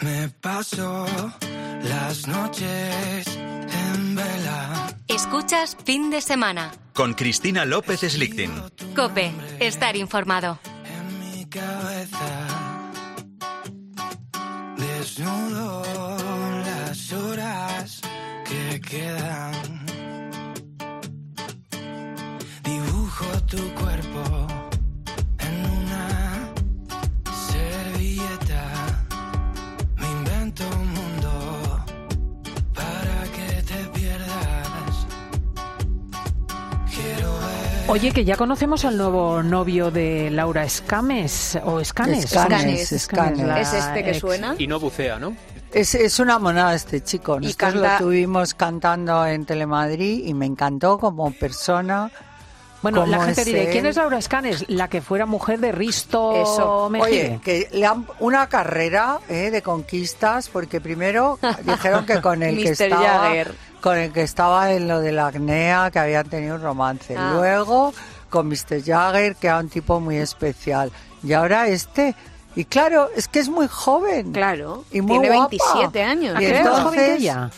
Me paso las noches en vela. Escuchas Fin de Semana. Con Cristina López Slichting. COPE. Estar informado. En mi cabeza desnudo las horas que quedan. Dibujo tu cuerpo en una servilleta. Me invento un mundo para que te pierdas. Quiero ver. Oye, que ya conocemos al nuevo novio de Laura Escanes, o Escanes. Escanes. ¿Es este que suena? Y no bucea, ¿no? Es una monada este chico. Nosotros lo tuvimos cantando en Telemadrid y me encantó como persona. Bueno, la gente dirá, ¿quién es Laura Escanes? La que fuera mujer de Risto Mejide. Oye, que le han una carrera de conquistas, porque primero dijeron que con el que estaba en lo de la acnea, que habían tenido un romance. Luego con Mr. Jagger, que era un tipo muy especial. Y ahora este. Y claro, es que es muy joven. Claro, y muy tiene guapa. 27 años. Y ¿Es más joven que ella?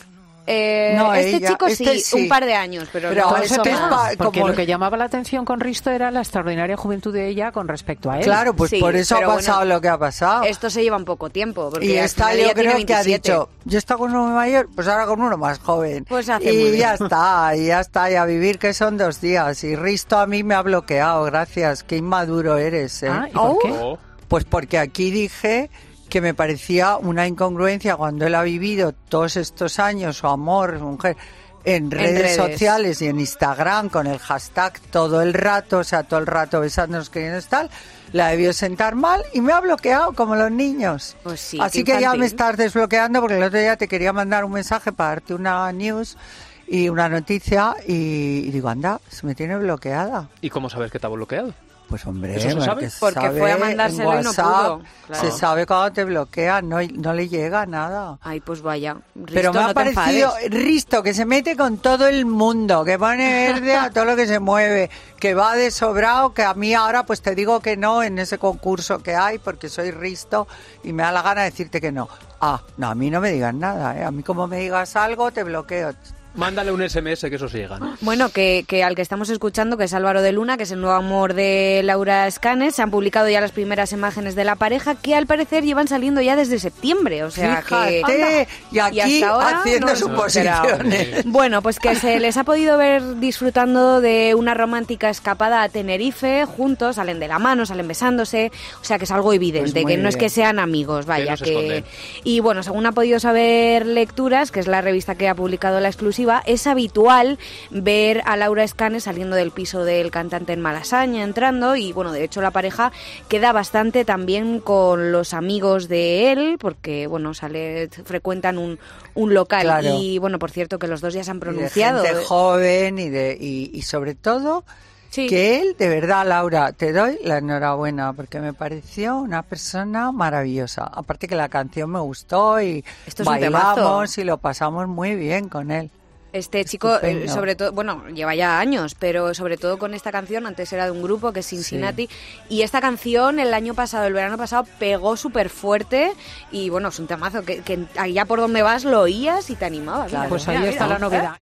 No, este ella, chico sí, un par de años, pero no eso más. Porque lo que llamaba la atención con Risto era la extraordinaria juventud de ella con respecto a él. Claro, pues sí, por eso ha pasado lo que ha pasado. Esto se lleva un poco tiempo. Porque y esta yo creo que ha dicho, yo he estado con uno mayor, pues ahora con uno más joven. Pues hace y muy bien. ya está, y a vivir que son 2 días. Y Risto a mí me ha bloqueado, gracias, qué inmaduro eres. ¿Y por qué? Pues porque aquí dije que me parecía una incongruencia cuando él ha vivido todos estos años su amor, mujer, en redes sociales y en Instagram con el hashtag todo el rato besándonos, queriendo tal, la debió sentar mal y me ha bloqueado como los niños. Pues sí, así que ya me estás desbloqueando porque el otro día te quería mandar un mensaje para darte una news y una noticia y digo, anda, se me tiene bloqueada. ¿Y cómo sabes que te ha bloqueado? Pues hombre, ¿eso se sabe? Porque fue a mandárselo WhatsApp, y no pudo. Claro. Se sabe cuando te bloquea, no le llega nada. Ay, pues vaya. Risto, pero me ha parecido Risto, que se mete con todo el mundo, que pone verde a todo lo que se mueve, que va de sobrado, que a mí ahora pues te digo que no en ese concurso que hay, porque soy Risto y me da la gana de decirte que no. No, a mí no me digas nada, a mí como me digas algo te bloqueo. Mándale un SMS que eso se llega, ¿no? Bueno, que al que estamos escuchando, que es Álvaro de Luna, que es el nuevo amor de Laura Escanes, se han publicado ya las primeras imágenes de la pareja, que al parecer llevan saliendo ya desde septiembre, o sea fíjate, y aquí hasta ahora haciendo suposiciones. Bueno, pues que se les ha podido ver disfrutando de una romántica escapada a Tenerife, juntos, salen de la mano, salen besándose, o sea que es algo evidente, pues que no es que sean amigos, vaya, que y bueno, según ha podido saber Lecturas, que es la revista que ha publicado la exclusiva, es habitual ver a Laura Escanes saliendo del piso del cantante en Malasaña, entrando, y bueno, de hecho la pareja queda bastante también con los amigos de él, porque bueno, frecuentan un local, claro. Y bueno, por cierto que los dos ya se han pronunciado. Y de gente joven y sobre todo que él, de verdad, Laura, te doy la enhorabuena porque me pareció una persona maravillosa. Aparte que la canción me gustó y bailamos y lo pasamos muy bien con él. Este chico, sobre todo, bueno, lleva ya años, pero sobre todo con esta canción, antes era de un grupo que es Cincinnati, y esta canción el verano pasado, pegó súper fuerte y bueno, es un temazo que allá por donde vas lo oías y te animabas. Claro, pues ahí está la novedad.